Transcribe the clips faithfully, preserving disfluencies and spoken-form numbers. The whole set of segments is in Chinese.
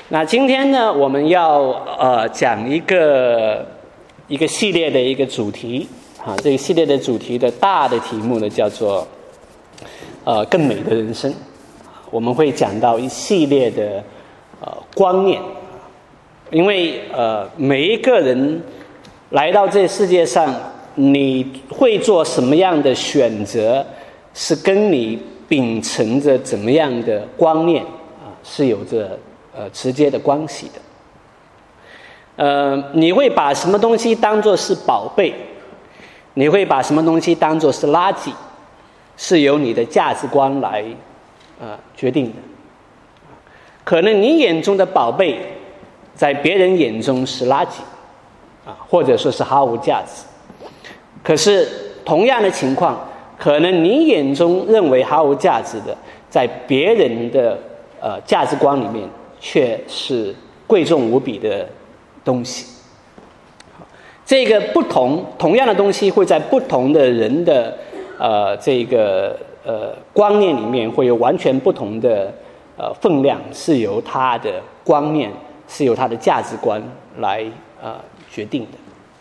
那今天呢，我们要呃讲一个一个系列的一个主题啊，这个系列的主题的大的题目呢叫做呃更美的人生。我们会讲到一系列的呃观念，因为呃每一个人来到这世界上，你会做什么样的选择，是跟你秉承着怎么样的观念啊是有着呃直接的关系的。呃，你会把什么东西当作是宝贝，你会把什么东西当作是垃圾，是由你的价值观来呃决定的。可能你眼中的宝贝，在别人眼中是垃圾啊，或者说是毫无价值。可是同样的情况，可能你眼中认为毫无价值的，在别人的呃价值观里面却是贵重无比的东西。这个不同，同样的东西会在不同的人的呃这个呃观念里面会有完全不同的呃分量，是由他的观念，是由他的价值观来呃决定的。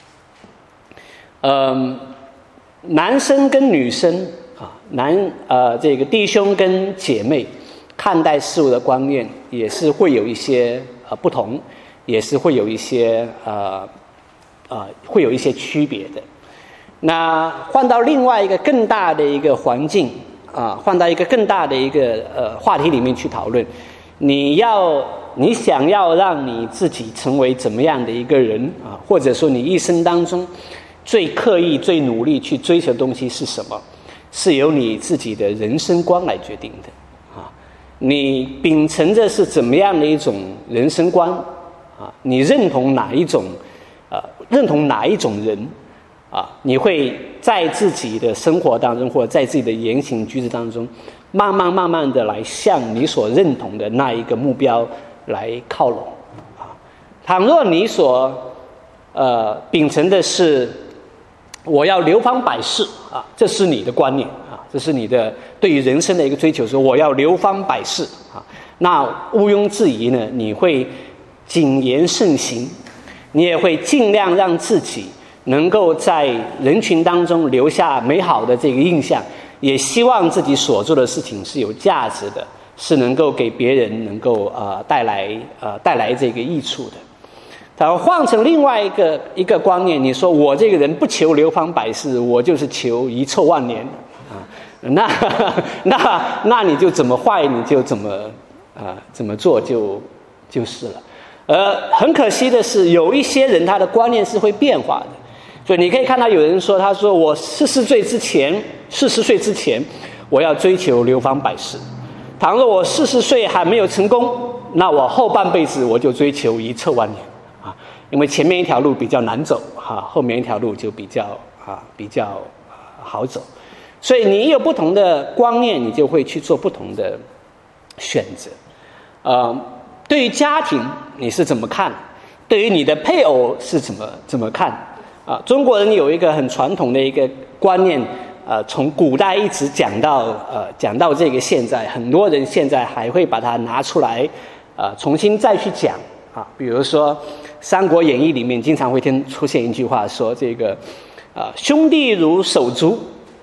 嗯，男生跟女生啊，男呃这个弟兄跟姐妹看待事物的观念也是会有一些呃不同，也是会有一些呃呃会有一些区别的。那换到另外一个更大的一个环境啊，换到一个更大的一个呃话题里面去讨论，你要你想要让你自己成为怎么样的一个人啊，或者说你一生当中最刻意、最努力去追求的东西是什么？是由你自己的人生观来决定的啊！你秉承着是怎么样的一种人生观啊？你认同哪一种？呃，认同哪一种人啊？你会在自己的生活当中，或者在自己的言行举止当中，慢慢慢慢的来向你所认同的那一个目标来靠拢啊！倘若你所呃秉承的是我要流芳百世啊，这是你的观念啊，这是你的对于人生的一个追求，说我要流芳百世啊，那毋庸置疑呢，你会谨言慎行，你也会尽量让自己能够在人群当中留下美好的这个印象，也希望自己所做的事情是有价值的，是能够给别人能够呃带来呃带来这个益处的。然后换成另外一个一个观念，你说我这个人不求流芳百世，我就是求遗臭万年啊，那那那你就怎么坏你就怎么啊怎么做就就是了。呃，很可惜的是，有一些人他的观念是会变化的，所以你可以看到有人说，他说我四十岁之前，四十岁之前我要追求流芳百世，倘若我四十岁还没有成功，那我后半辈子我就追求遗臭万年。啊，因为前面一条路比较难走哈、啊，后面一条路就比较啊比较、啊、好走，所以你有不同的观念，你就会去做不同的选择。呃，对于家庭你是怎么看？对于你的配偶是怎么怎么看？啊，中国人有一个很传统的一个观念，呃，从古代一直讲到呃讲到这个现在，很多人现在还会把它拿出来，呃，重新再去讲啊，比如说。《三国演义》里面经常会听出现一句话，说这个，啊、呃，兄弟如手足，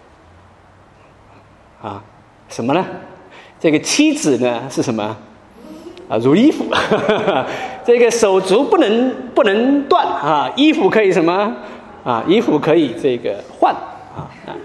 啊，什么呢？这个妻子呢是什么？啊，如衣服，这个手足不能不能断啊，衣服可以什么？啊，衣服可以这个换啊。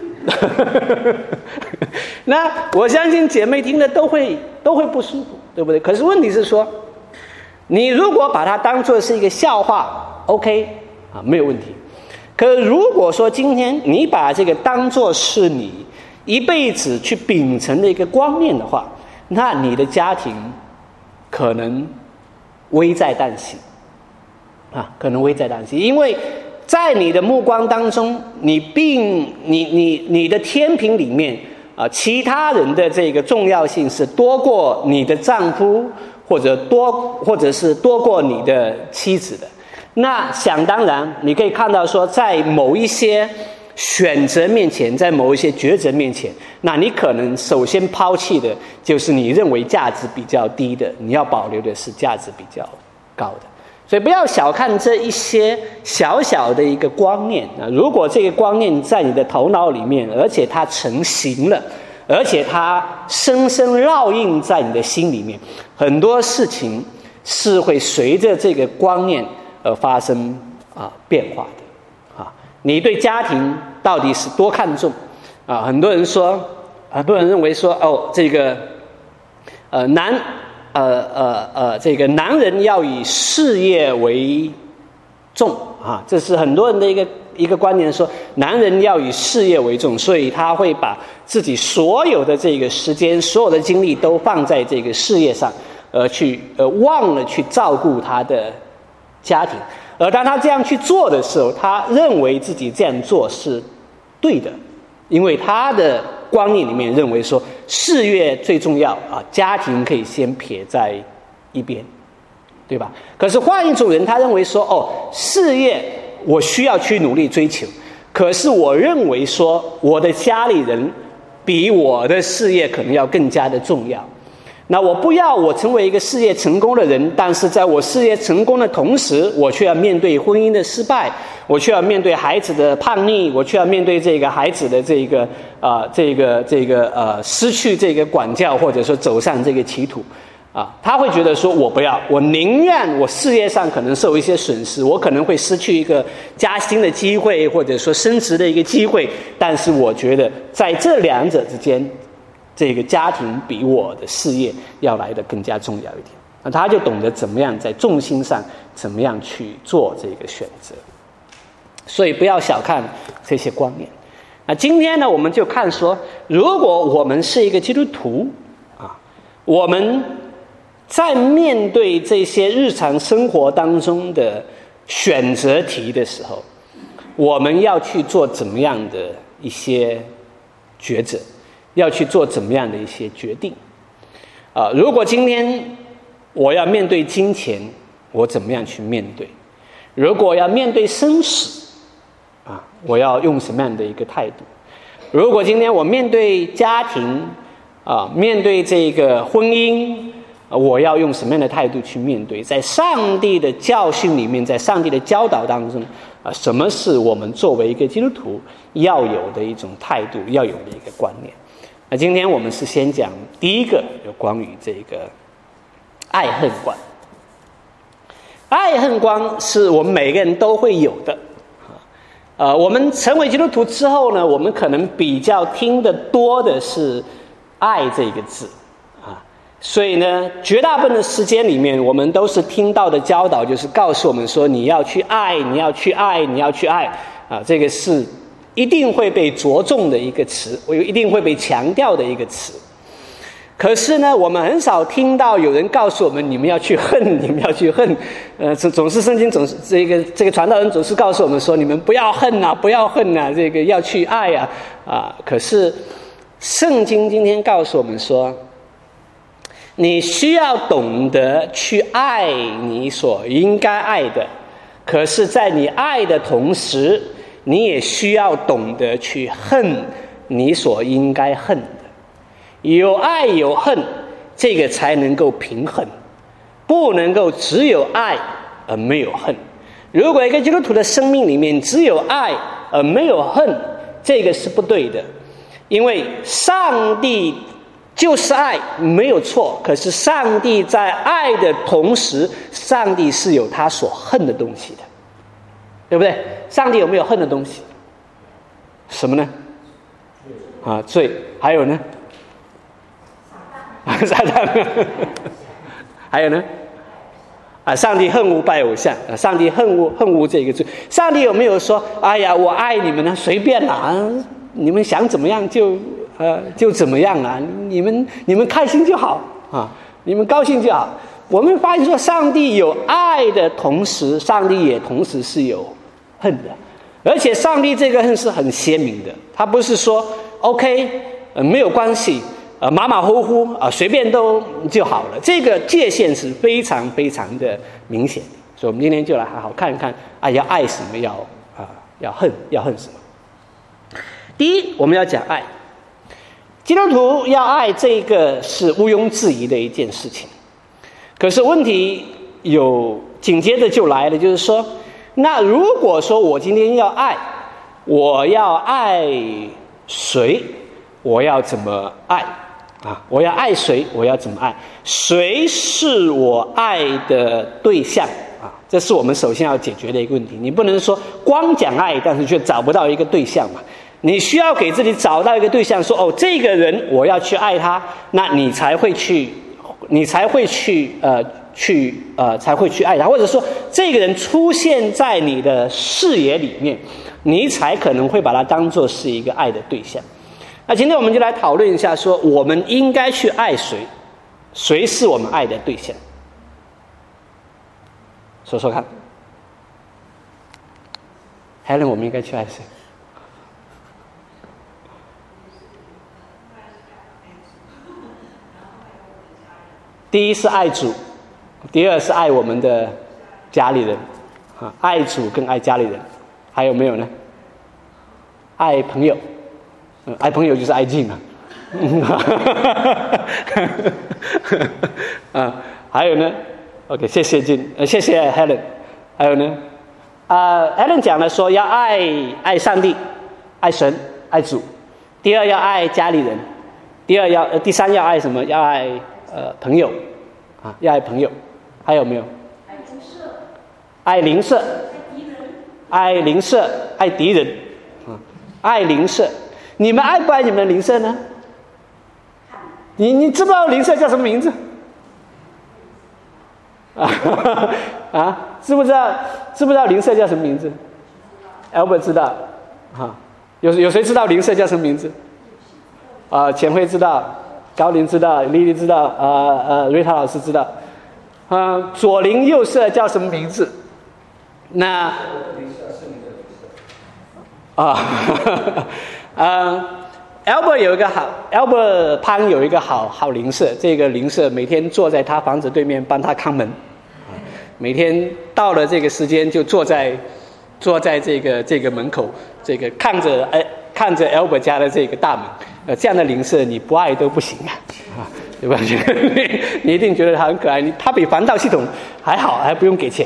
那我相信姐妹听了都会都会不舒服，对不对？可是问题是说。你如果把它当作是一个笑话 ，OK 啊，没有问题。可如果说今天你把这个当作是你一辈子去秉承的一个观念的话，那你的家庭可能危在旦夕啊，可能危在旦夕，因为在你的目光当中，你并你你你的天平里面啊，其他人的这个重要性是多过你的丈夫。或者多，或者是多过你的妻子的，那想当然，你可以看到说，在某一些选择面前，在某一些抉择面前，那你可能首先抛弃的就是你认为价值比较低的，你要保留的是价值比较高的。所以不要小看这一些小小的一个观念啊！如果这个观念在你的头脑里面，而且它成型了，而且它深深烙印在你的心里面，很多事情是会随着这个观念而发生啊变化的啊！你对家庭到底是多看重啊？很多人说，很多人认为说，哦，这个呃男。呃呃呃，这个男人要以事业为重啊，这是很多人的一个一个观念，说男人要以事业为重，所以他会把自己所有的这个时间、所有的精力都放在这个事业上，而去呃忘了去照顾他的家庭。而当他这样去做的时候，他认为自己这样做是对的，因为他的观念里面认为说事业最重要啊，家庭可以先撇在一边，对吧？可是换一种人，他认为说，哦，事业我需要去努力追求，可是我认为说我的家里人比我的事业可能要更加的重要。那我不要我成为一个事业成功的人，但是在我事业成功的同时，我却要面对婚姻的失败，我却要面对孩子的叛逆，我却要面对这个孩子的这个啊、呃，这个这个呃失去这个管教，或者说走上这个歧途啊，他会觉得说，我不要，我宁愿我事业上可能受一些损失，我可能会失去一个加薪的机会，或者说升职的一个机会，但是我觉得在这两者之间，这个家庭比我的事业要来得更加重要一点。那他就懂得怎么样在重心上怎么样去做这个选择。所以不要小看这些观念。那今天呢，我们就看说，如果我们是一个基督徒啊，我们在面对这些日常生活当中的选择题的时候，我们要去做怎么样的一些抉择，要去做怎么样的一些决定啊？如果今天我要面对金钱，我怎么样去面对？如果要面对生死啊，我要用什么样的一个态度？如果今天我面对家庭啊，面对这个婚姻，我要用什么样的态度去面对？在上帝的教训里面，在上帝的教导当中啊，什么是我们作为一个基督徒要有的一种态度，要有的一个观念？那今天我们是先讲第一个，有关于这个爱恨观。爱恨观是我们每个人都会有的。呃，我们成为基督徒之后呢，我们可能比较听得多的是爱这个字啊，所以呢，绝大部分的时间里面，我们都是听到的教导，就是告诉我们说，你要去爱，你要去爱，你要去爱啊，这个是一定会被着重的一个词，我一定会被强调的一个词。可是呢，我们很少听到有人告诉我们，你们要去恨，你们要去恨。呃，总是圣经总是这个这个传道人总是告诉我们说，你们不要恨啊，不要恨啊，这个要去爱啊啊。可是圣经今天告诉我们说，你需要懂得去爱你所应该爱的，可是在你爱的同时，你也需要懂得去恨你所应该恨的。有爱有恨，这个才能够平衡，不能够只有爱而没有恨。如果一个基督徒的生命里面只有爱而没有恨，这个是不对的。因为上帝就是爱，没有错，可是上帝在爱的同时，上帝是有他所恨的东西的，对不对？上帝有没有恨的东西？什么呢？啊，罪。还有呢？撒旦。还有呢？啊，上帝恨恶拜偶像，啊，上帝恨恶恨恶这个罪。上帝有没有说，哎呀，我爱你们呢，随便啦，啊，你们想怎么样就呃就怎么样啊，你们你们开心就好啊，你们高兴就好。我们发现说，上帝有爱的同时，上帝也同时是有恨的，而且上帝这个恨是很鲜明的，他不是说 OK 呃没有关系。呃，马马虎虎啊、呃，随便都就好了。这个界限是非常非常的明显的，所以我们今天就来好好看一看啊，要爱什么，要啊、呃、要恨要恨什么。 第一，我们要讲爱。基督徒要爱，这个是毋庸置疑的一件事情。可是问题有紧接着就来了，就是说，那如果说我今天要爱，我要爱谁？我要怎么爱啊？我要爱谁？我要怎么爱？谁是我爱的对象啊？这是我们首先要解决的一个问题。你不能说光讲爱，但是却找不到一个对象嘛。你需要给自己找到一个对象，说哦，这个人我要去爱他，那你才会去，你才会去呃去呃才会去爱他，或者说这个人出现在你的视野里面，你才可能会把他当作是一个爱的对象。那今天我们就来讨论一下，说我们应该去爱谁，谁是我们爱的对象？说说看 ，Helen， 我们应该去爱谁？第一是爱主，第二是爱我们的家里人，啊，爱主跟爱家里人，还有没有呢？爱朋友，嗯，爱朋友就是爱敬啊，啊，还有呢 ？OK， 谢谢敬，呃，谢谢 Helen， 还有呢？啊、呃、，Helen 讲了说要爱爱上帝，爱神，爱主。第二要爱家里人，第二要呃第三要爱什么？要爱。呃，朋友，啊，要爱朋友，还有没有？爱邻舍，爱邻舍，爱邻舍，爱敌人，啊，爱邻舍。你们爱不爱你们的邻舍呢？你你知不知道邻舍叫什么名字？啊啊，知不知道？知不知道邻舍叫什么名字 ？Albert 知道，啊，有有谁知道邻舍叫什么名字？啊，钱辉知道。高林知道，丽丽知道，呃呃，瑞塔老师知道，呃，左邻右舍叫什么名字？那啊，呃 ，Albert 有一个好 ，Albert 潘有一个好好邻舍，这个邻舍每天坐在他房子对面帮他看门，每天到了这个时间就坐在坐在这个这个门口，这个看着哎看着 Albert 家的这个大门。呃，这样的邻舍你不爱都不行啊，啊，对吧？你你一定觉得他很可爱，你他比防盗系统还好，还不用给钱。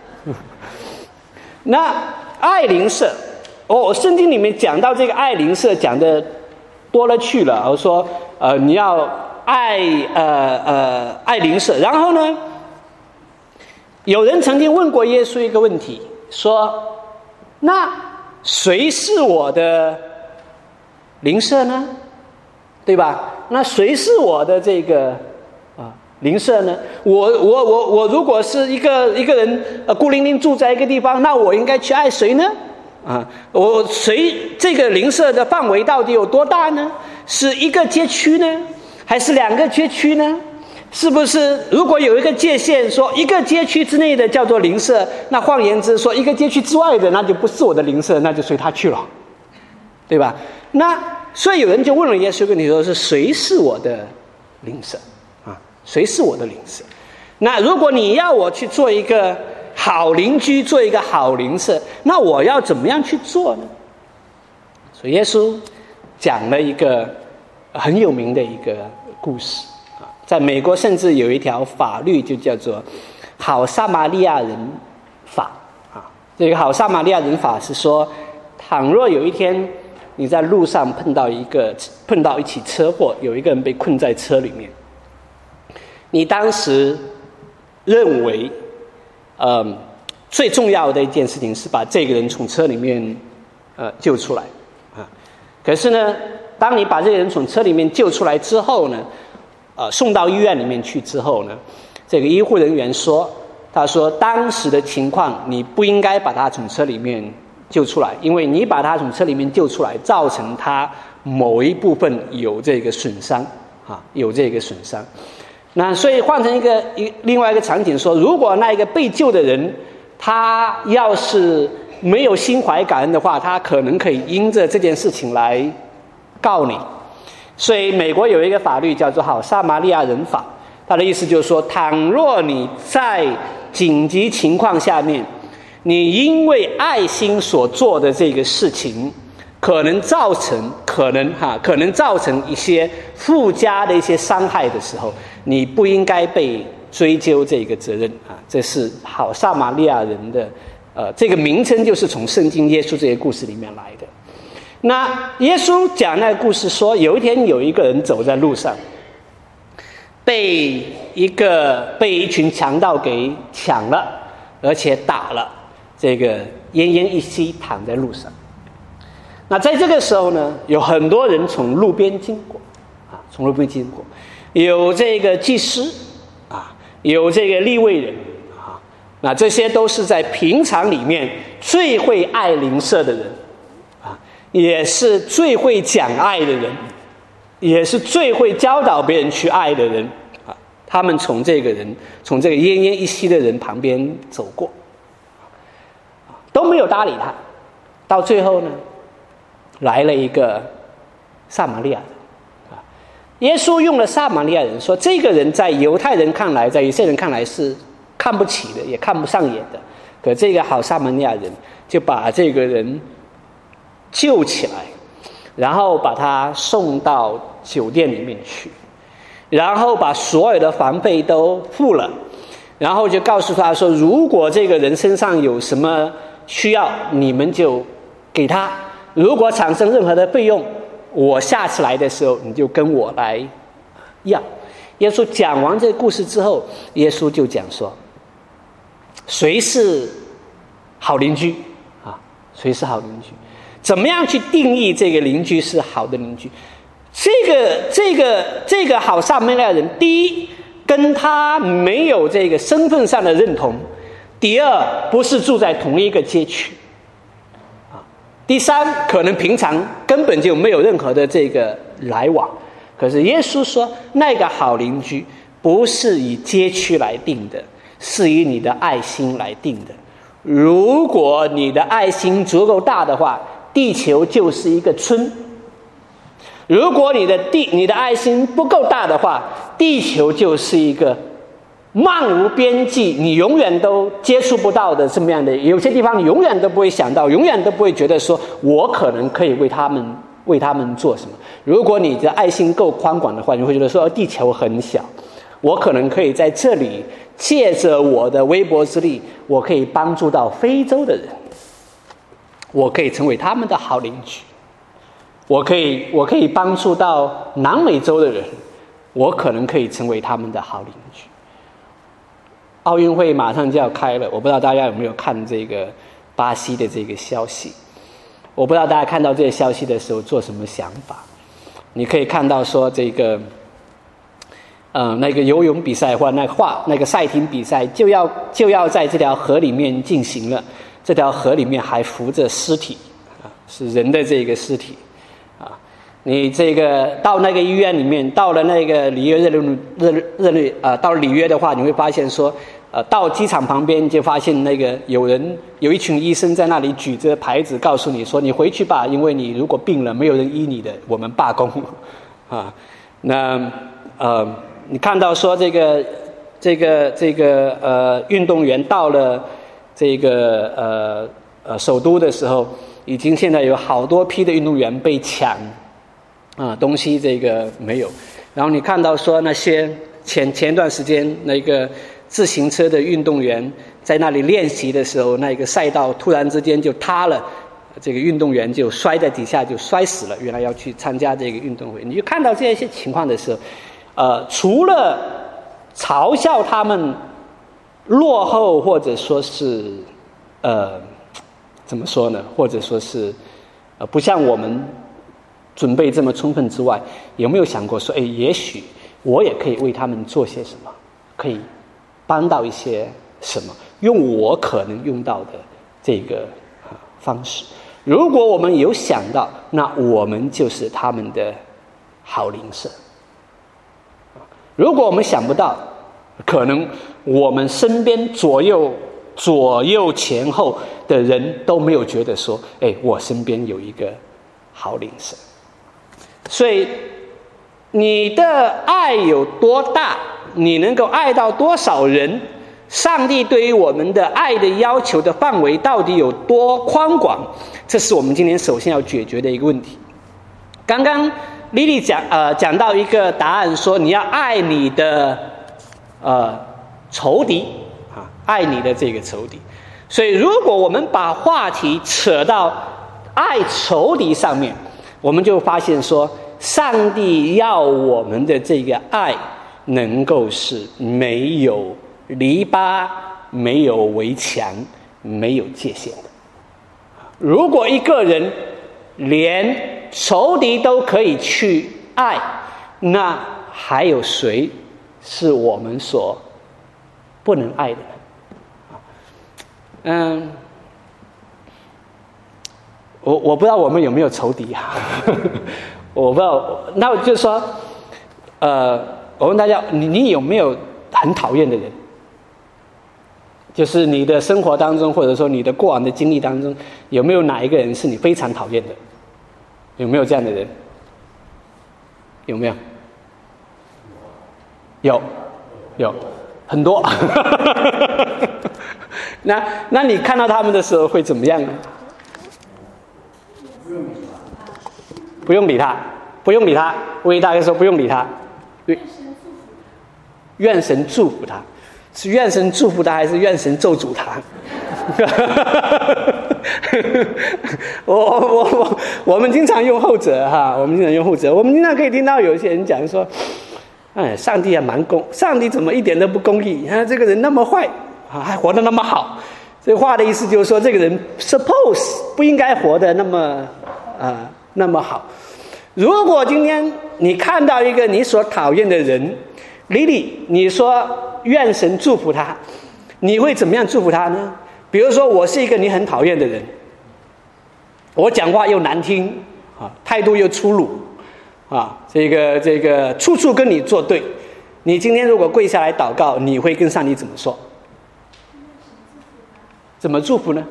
那爱邻舍，哦，圣经里面讲到这个爱邻舍讲的多了去了，我说呃你要爱呃呃爱邻舍，然后呢，有人曾经问过耶稣一个问题，说那谁是我的邻舍呢？对吧？那谁是我的这个啊邻舍呢？我我我我如果是一个一个人呃孤零零住在一个地方，那我应该去爱谁呢？啊，我谁这个邻舍的范围到底有多大呢？是一个街区呢，还是两个街区呢？是不是如果有一个界限，说一个街区之内的叫做邻舍，那换言之说一个街区之外的那就不是我的邻舍，那就随他去了，对吧？那所以有人就问了耶稣问题，说是谁是我的邻舍啊？谁是我的邻舍？那如果你要我去做一个好邻居，做一个好邻舍，那我要怎么样去做呢？所以耶稣讲了一个很有名的一个故事啊，在美国甚至有一条法律就叫做好撒玛利亚人法啊。这个好撒玛利亚人法是说，倘若有一天你在路上碰到一个碰到一起车祸，有一个人被困在车里面，你当时认为，嗯，最重要的一件事情是把这个人从车里面呃救出来啊。可是呢，当你把这个人从车里面救出来之后呢，呃，送到医院里面去之后呢，这个医护人员说，他说当时的情况你不应该把他从车里面救出来，因为你把他从车里面救出来，造成他某一部分有这个损伤啊，有这个损伤。那所以换成一个一另外一个场景说，如果那一个被救的人，他要是没有心怀感恩的话，他可能可以因着这件事情来告你。所以美国有一个法律叫做好撒玛利亚人法，他的意思就是说，倘若你在紧急情况下面，你因为爱心所做的这个事情， 可能造成可能哈可能造成一些附加的一些伤害的时候，你不应该被追究这个责任啊。这是好撒玛利亚人的呃这个名称，就是从圣经耶稣这些故事里面来的。那耶稣讲那个故事说，有一天有一个人走在路上，被一个被一群强盗给抢了，而且打了，这个奄奄一息躺在路上。那在这个时候呢，有很多人从路边经过啊，从路边经过，有这个祭司啊，有这个利未人啊，那这些都是在平常里面最会爱邻舍的人啊，也是最会讲爱的人，也是最会教导别人去爱的人啊。他们从这个人，从这个奄奄一息的人旁边走过，都没有搭理他。到最后呢，来了一个撒玛利亚人啊。耶稣用了撒玛利亚人说，这个人在犹太人看来，在以色列人看来是看不起的，也看不上眼的。可这个好撒玛利亚人就把这个人救起来，然后把他送到酒店里面去，然后把所有的房费都付了，然后就告诉他说，如果这个人身上有什么需要，你们就给他，如果产生任何的费用，我下次来的时候你就跟我来要。耶稣讲完这个故事之后，耶稣就讲说，谁是好邻居啊？谁是好邻居？怎么样去定义这个邻居是好的邻居？这个这个这个好撒玛利亚人，第一，跟他没有这个身份上的认同；第二，不是住在同一个街区；啊，第三，可能平常根本就没有任何的这个来往。可是耶稣说，那个好邻居不是以街区来定的，是以你的爱心来定的。如果你的爱心足够大的话，地球就是一个村；如果你的地你的爱心不够大的话，地球就是一个漫无边际，你永远都接触不到的这么样的，有些地方你永远都不会想到，永远都不会觉得说我可能可以为他们为他们做什么。如果你的爱心够宽广的话，你会觉得说地球很小，我可能可以在这里借着我的微薄之力，我可以帮助到非洲的人，我可以成为他们的好邻居，我可以我可以帮助到南美洲的人，我可能可以成为他们的好邻居。奥运会马上就要开了，我不知道大家有没有看这个巴西的这个消息，我不知道大家看到这个消息的时候做什么想法。你可以看到说这个呃，那个游泳比赛或那画那个赛艇比赛就要就要在这条河里面进行了，这条河里面还浮着尸体啊，是人的这个尸体啊。你这个到那个医院里面，到了那个里约热内热热内啊，到了里约的话，你会发现说，呃，到机场旁边就发现那个有人有一群医生在那里举着牌子告诉你说，你回去吧，因为你如果病了没有人医你的，我们罢工啊。那呃。你看到说这个这个这个呃运动员到了这个呃呃首都的时候，已经现在有好多批的运动员被抢啊、呃、东西这个没有。然后你看到说那些前前段时间那个自行车的运动员在那里练习的时候，那个赛道突然之间就塌了，这个运动员就摔在底下就摔死了。原来要去参加这个运动会，你就看到这些情况的时候。呃，除了嘲笑他们落后，或者说是呃，怎么说呢？或者说是呃，不像我们准备这么充分之外，有没有想过说，哎，也许我也可以为他们做些什么，可以帮到一些什么，用我可能用到的这个、呃、方式。如果我们有想到，那我们就是他们的好邻舍。如果我们想不到，可能我们身边左右左右前后的人都没有觉得说，哎，我身边有一个好邻舍。所以你的爱有多大，你能够爱到多少人， 上帝对于我们的爱的要求的范围到底有多宽广？这是我们今天首先要解决的一个问题。刚刚莉莉讲呃讲到一个答案，说你要爱你的呃仇敌啊，爱你的这个仇敌。所以如果我们把话题扯到爱仇敌上面，我们就发现说，上帝要我们的这个爱能够是没有篱笆、没有围墙、没有界限的。如果一个人连仇敌都可以去爱，那还有谁是我们所不能爱的呢？嗯，我我不知道我们有没有仇敌啊？我不知道。那我就说，呃，我问大家，你你有没有很讨厌的人？就是你的生活当中，或者说你的过往的经历当中，有没有哪一个人是你非常讨厌的？有没有这样的人？有没有？有，有很多。那那你看到他们的时候会怎么样呢？不用理他，不用理他。魏大哥说不用理他。愿神祝福他。是愿神祝福他，还是愿神咒诅他？我我我我们经常用后者哈，我们经常用后者。我们经常可以听到有一些人讲说，哎，上帝还蛮公，上帝怎么一点都不公义？你看这个人那么坏啊，还活得那么好。这话的意思就是说，这个人 suppose 不应该活得那么啊、呃、那么好。如果今天你看到一个你所讨厌的人，莉莉，你说愿神祝福他，你会怎么样祝福他呢？比如说，我是一个你很讨厌的人，我讲话又难听啊，态度又粗鲁啊，这个这个处处跟你作对。你今天如果跪下来祷告，你会跟上帝怎么说？怎么祝福呢？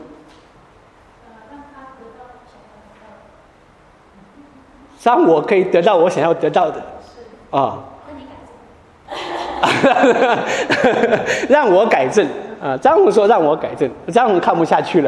让我可以得到我想要得到的啊。让我改正啊！张宏说让我改正，张宏看不下去了。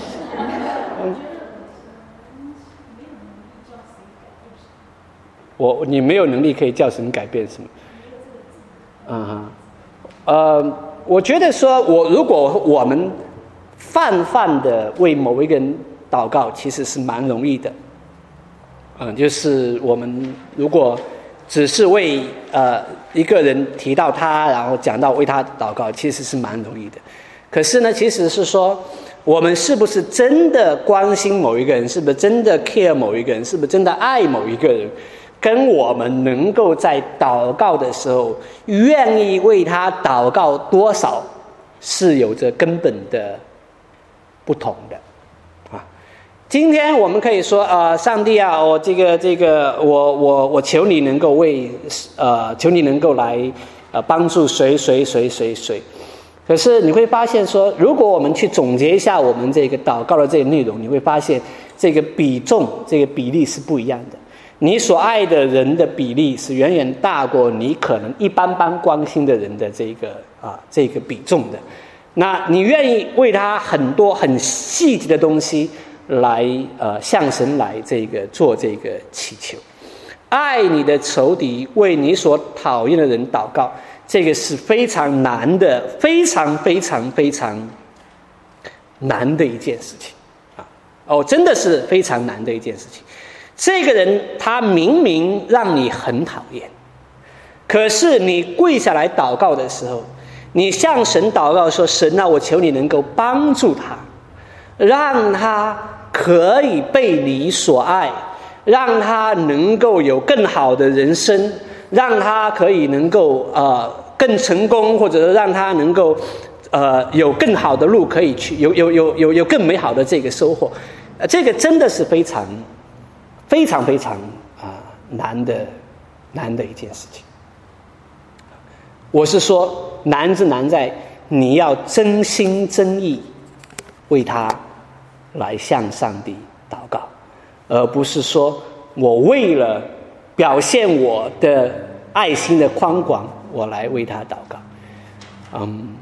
我你没有能力可以叫神改变什么？嗯，呃，我觉得说，我如果我们泛泛的为某一个人祷告，其实是蛮容易的。嗯，就是我们如果只是为呃一个人提到他，然后讲到为他祷告，其实是蛮容易的。可是呢，其实是说我们是不是真的关心某一个人，是不是真的 care 某一个人，是不是真的爱某一个人，跟我们能够在祷告的时候愿意为他祷告多少，是有着根本的不同的。今天我们可以说，呃，上帝啊，我这个这个，我我我求你能够为，呃，求你能够来，呃，帮助谁谁谁谁谁。可是你会发现说，如果我们去总结一下我们这个祷告的这个内容，你会发现这个比重、这个比例是不一样的。你所爱的人的比例是远远大过你可能一般般关心的人的这个啊这个比重的。那你愿意为他很多很细节的东西来呃向神来这个做这个祈求，爱你的仇敌，为你所讨厌的人祷告，这个是非常难的，非常非常非常难的一件事情啊！哦，真的是非常难的一件事情。这个人他明明让你很讨厌，可是你跪下来祷告的时候，你向神祷告说：“神啊，我求你能够帮助他，让他可以被你所爱，让他能够有更好的人生，让他可以能够呃更成功，或者是让他能够呃有更好的路可以去，有有有有有更美好的这个收获。呃，这个真的是非常非常非常啊、呃、难的难的一件事情。我是说，难是难在你要真心真意为他来向上帝祷告，而不是说我为了表现我的爱心的宽广，我来为他祷告。嗯，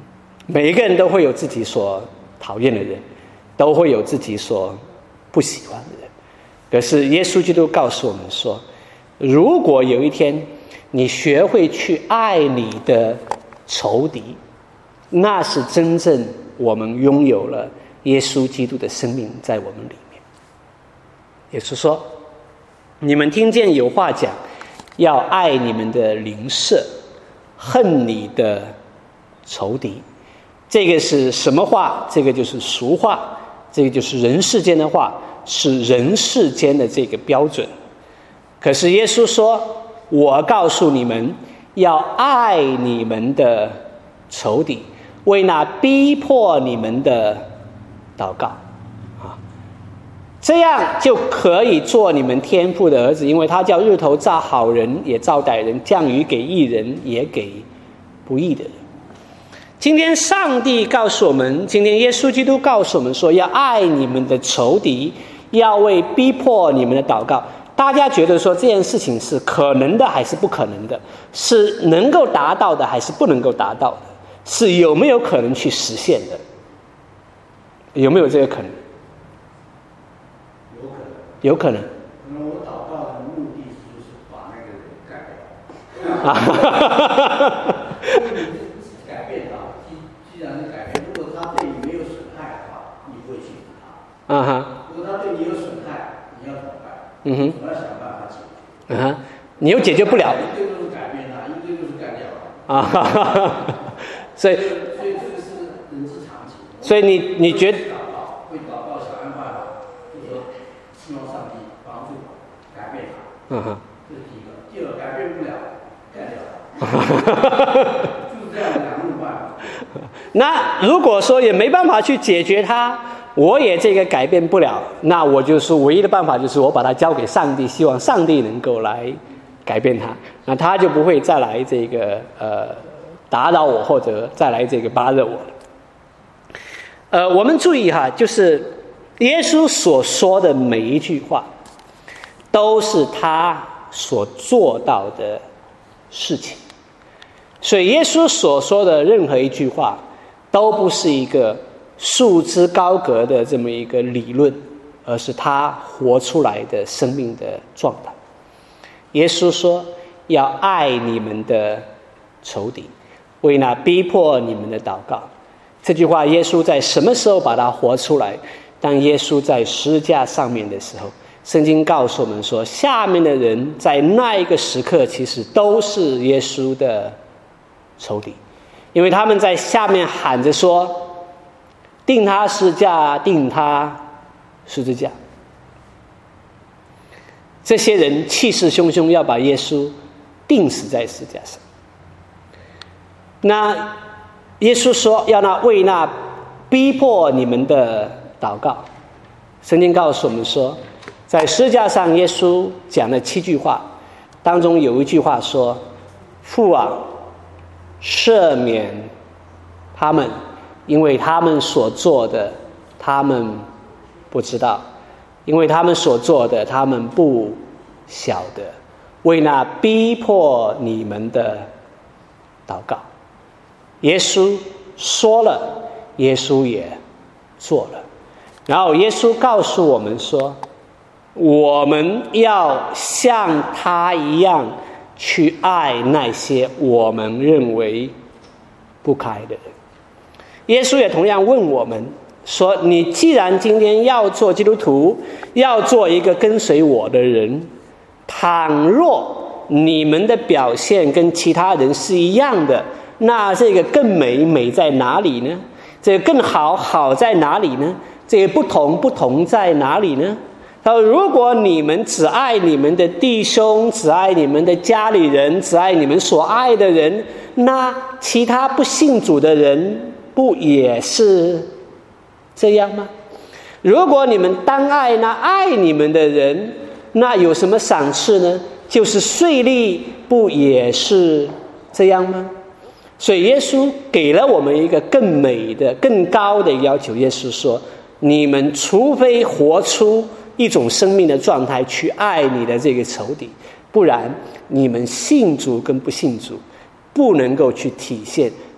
每一个人都会有自己所讨厌的人，都会有自己所不喜欢的人。可是耶稣基督告诉我们说，如果有一天你学会去爱你的仇敌，那是真正我们拥有了耶稣基督的生命在我们里面。耶稣说，你们听见有话讲，要爱你们的邻舍，恨你的仇敌。这个是什么话？这个就是俗话，这个就是人世间的话，是人世间的这个标准。可是耶稣说，我告诉你们，要爱你们的仇敌，为那逼迫你们的祷告啊，这样就可以做你们天父的儿子，因为他叫日头照好人也照歹人，降雨给义人也给不义的人。今天上帝告诉我们，今天耶稣基督告诉我们说，要爱你们的仇敌，要为逼迫你们的祷告。大家觉得说这件事情是可能的还是不可能的？是能够达到的还是不能够达到的？是有没有可能去实现的？有没有这个可能？有可能。有可能。 可能我祷告的目的就是把那个人改掉。啊，改变他，既既然是改变，如果他对你没有损害的话，你不会去他。啊哈。如果他对你有损害，你要怎么办？嗯哼。我要想办法解决。 嗯哼。你又解决不了。 一堆都是改变他，一堆都是干掉他。 啊哈哈哈。所以。 所以这个是人之常情。 所以你你觉得？ 会祷告，想办法，就是说希望上帝帮助改变他。嗯哼。这是第一个。第二，改变不了，干掉他。就是这样两路办法。 那如果说也没办法去解决它，我也这个改变不了，那我就是唯一的办法就是我把它交给上帝，希望上帝能够来改变它，那他就不会再来这个呃打扰我，或者再来这个巴热我了。呃，我们注意哈，就是耶稣所说的每一句话，都是他所做到的事情。所以耶稣所说的任何一句话，都不是一个束之高阁的这么一个理论，而是他活出来的生命的状态。耶稣说，要爱你们的仇敌，为那逼迫你们的祷告。这句话耶稣在什么时候把它活出来？当耶稣在十字架上面的时候，圣经告诉我们说，下面的人在那一个时刻其实都是耶稣的仇敌，因为他们在下面喊着说，定他十字架，定他十字架。这些人气势汹汹要把耶稣钉死在十字架上。那耶稣说，要那为那逼迫你们的祷告。圣经告诉我们说，在十字架上耶稣讲了七句话，当中有一句话说，父啊，赦免他们，因为他们所做的他们不知道，因为他们所做的他们不晓得，为那逼迫你们的祷告。耶稣说了，耶稣也做了。然后耶稣告诉我们说，我们要像他一样去爱那些我们认为不该的人。耶稣也同样问我们说，你既然今天要做基督徒，要做一个跟随我的人，倘若你们的表现跟其他人是一样的，那这个更美美在哪里呢？这个更好好在哪里呢？这个不同不同在哪里呢？他说，如果你们只爱你们的弟兄，只爱你们的家里人，只爱你们所爱的人，那其他不信主的人不也是这样吗？如果你们单爱那爱你们的人，那有什么赏赐呢？就是税吏不也是这样吗？所以耶稣给了我们一个更美的更高的要求。耶稣说，你们除非活出一种生命的状态去爱你的这个仇敌，不然你们信主跟不信主不能够去体现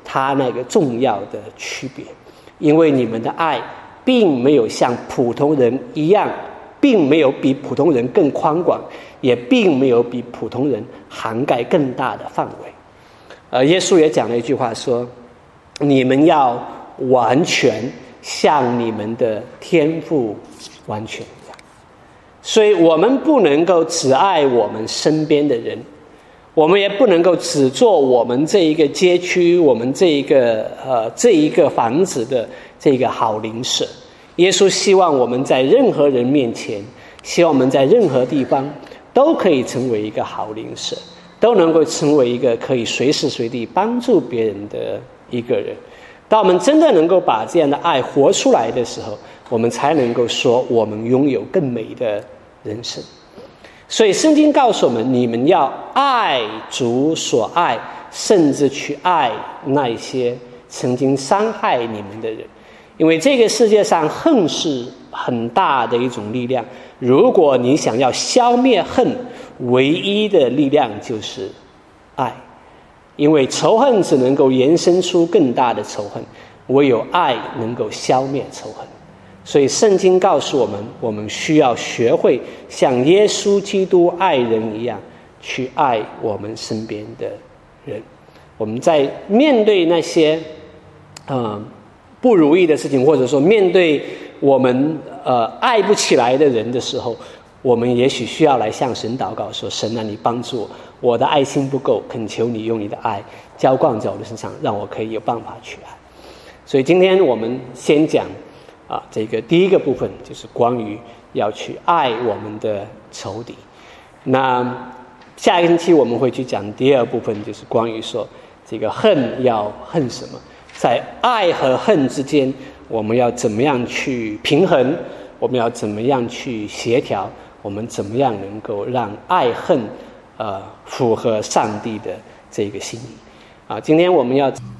他那个重要的区别。因为你们的爱并没有像普通人一样，并没有比普通人更宽广，也并没有比普通人涵盖更大的范围。呃，耶稣也讲了一句话说，你们要完全像你们的天父完全一样。所以我们不能够只爱我们身边的人，我们也不能够只做我们这一个街区，我们这一个呃这一个房子的这个好邻舍。耶稣希望我们在任何人面前，希望我们在任何地方都可以成为一个好邻舍，都能够成为一个可以随时随地帮助别人的一个人。当我们真的能够把这样的爱活出来的时候，我们才能够说我们拥有更美的人生。所以圣经告诉我们，你们要爱主所爱，甚至去爱那些曾经伤害你们的人。因为这个世界上恨是很大的一种力量，如果你想要消灭恨，唯一的力量就是爱。因为仇恨只能够延伸出更大的仇恨，唯有爱能够消灭仇恨。所以圣经告诉我们，我们需要学会像耶稣基督爱人一样去爱我们身边的人。我们在面对那些呃不如意的事情，或者说面对我们呃爱不起来的人的时候，我们也许需要来向神祷告，说神啊，你帮助我，我的爱心不够，恳求你用你的爱浇灌在我的身上，让我可以有办法去爱。所以今天我们先讲啊，这个第一个部分就是关于要去爱我们的仇敌。那下一个星期我们会去讲第二部分，就是关于说这个恨要恨什么，在爱和恨之间我们要怎么样去平衡，我们要怎么样去协调，我们怎么样能够让爱恨呃符合上帝的这个心意啊。今天我们要